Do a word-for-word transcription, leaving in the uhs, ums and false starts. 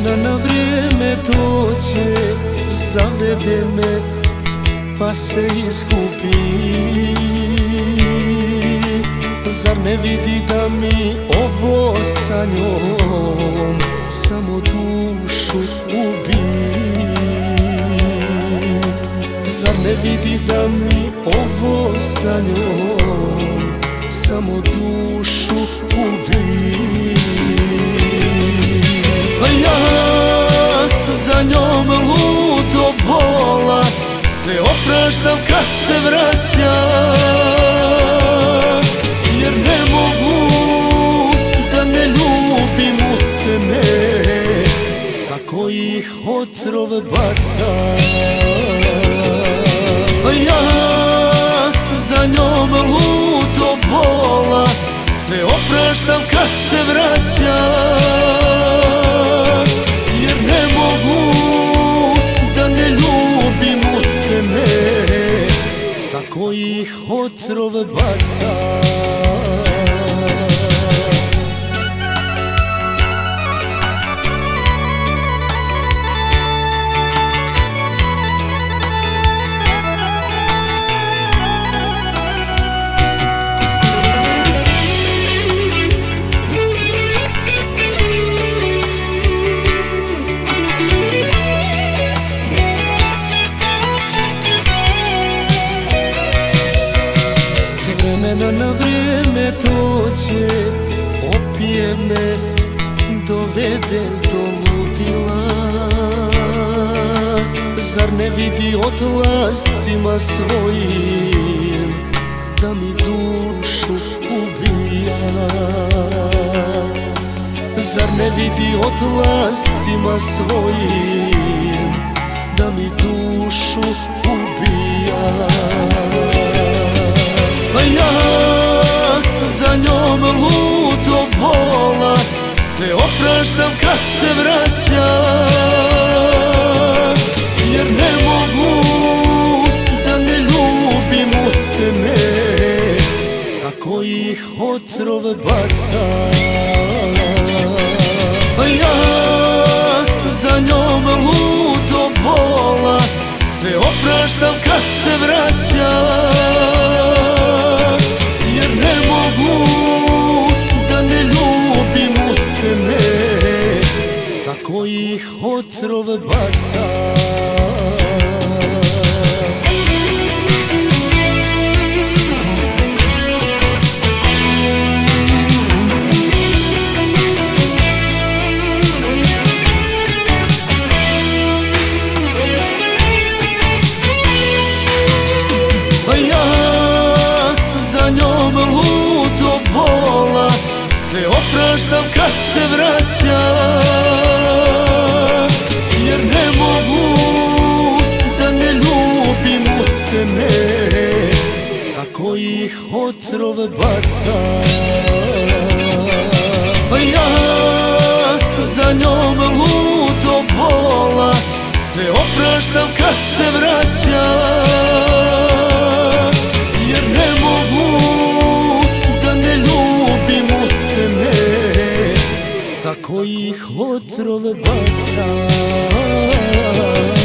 vremena na vrijeme dođe, zavede me pa se izgubi. Zar ne vidi da mi ovo sa njom samo dušu ubi? Zar ne vidi da mi ovo sa njom samo dušu ubi? A ja za njom ludo bola, sve opraštam kad se vraća, jer ne mogu da ne ljubim u sene sa kojih otrov baca. A ja za njom ludo bola, sve opraštam kad se vraća, jer ne mogu da ne ljubim u sene sa kojih otrov baca. Na vrijeme dođe, opije me, dovede do ludila. Zar ne vidi odlascima svojim da mi dušu ubija? Zar ne vidi odlascima svojim da mi dušu ubija? A ja za njom ludo bola, sve opraštam kad se vraća, jer ne mogu da ne ljubim u sene sa kojih otrov baca. A ja za njom ludo bola, sve opraštam kad se vraća, jer ne mogu da ne ljubim u sene sa kojih otrov baca. Sve opraštam kad se vraća, jer ne mogu da ne ljubim u sene sa kojih otrov baca. A ja za njom ludo bola, sve opraštam kad se vraća, jer ne mogu da ne ljubim u sene sa kojih otrov baca.